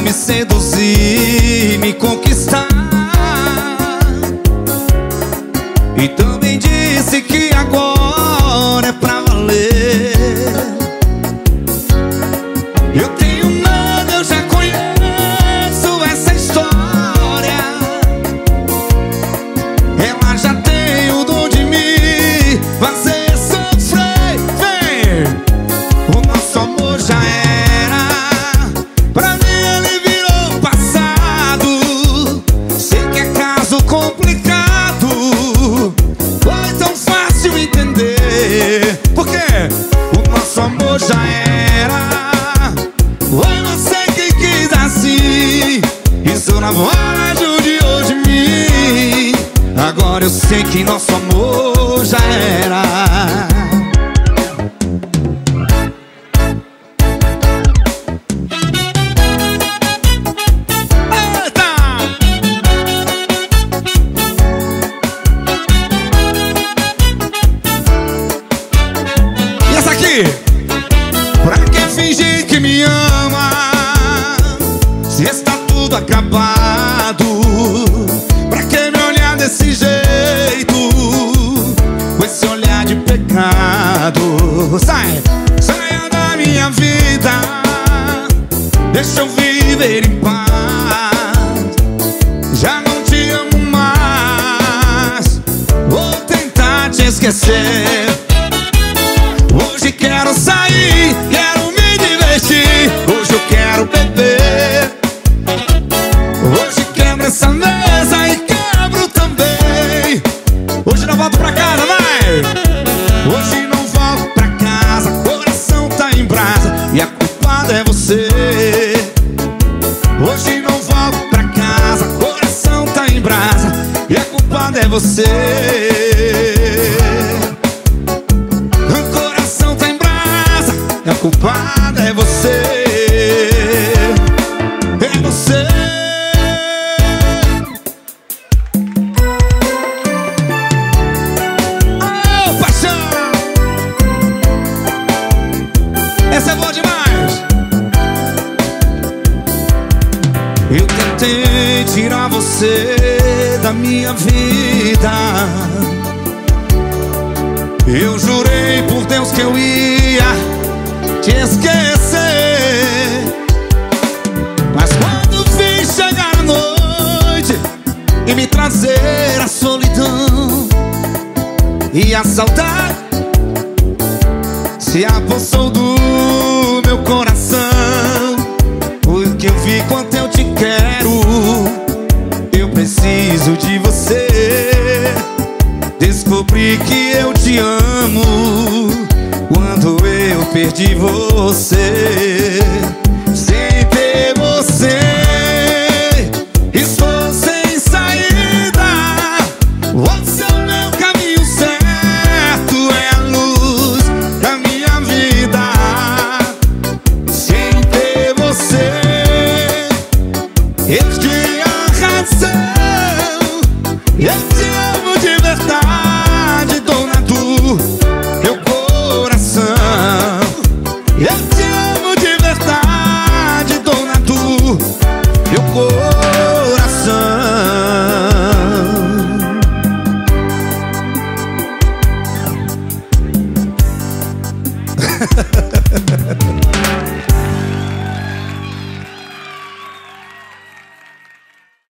me seduzir, me conquistar. E também disse que agora é pra valer. Eu tenho nada, eu já conheço essa história. Ela já tem o dom de me fazer sofrer. Vem! O nosso amor já era, pra mim ele virou passado. Sei que é caso complicado, foi tão fácil entender. Por quê? O nosso amor já era, foi você quem quis assim. Isso na voz de hoje em mim. Agora eu sei que nosso amor já era. Eita! E essa aqui? Pra quem finge que me ama, se está tudo acabado. Pra quem me olhar desse jeito, com esse olhar de pecado. Sai, saia da minha vida, deixa eu viver em paz. Já não te amo mais, vou tentar te esquecer. Hoje quero sair, quero me divertir. Hoje eu quero beber. Hoje quebro essa mesa e quebro também. Hoje não volto pra casa, vai! Hoje não volto pra casa, coração tá em brasa e a culpada é você. Hoje não volto pra casa, coração tá em brasa e a culpada é você. A culpada é você. É você. Oh, paixão! Essa é boa demais. Eu tentei tirar você da minha vida. Eu jurei por Deus que eu ia te esquecer. Mas quando vi chegar a noite e me trazer a solidão e a saudade se apossou do meu coração, porque eu vi quanto eu te quero. Eu preciso de você. Descobri que eu te amo quando eu perdi você.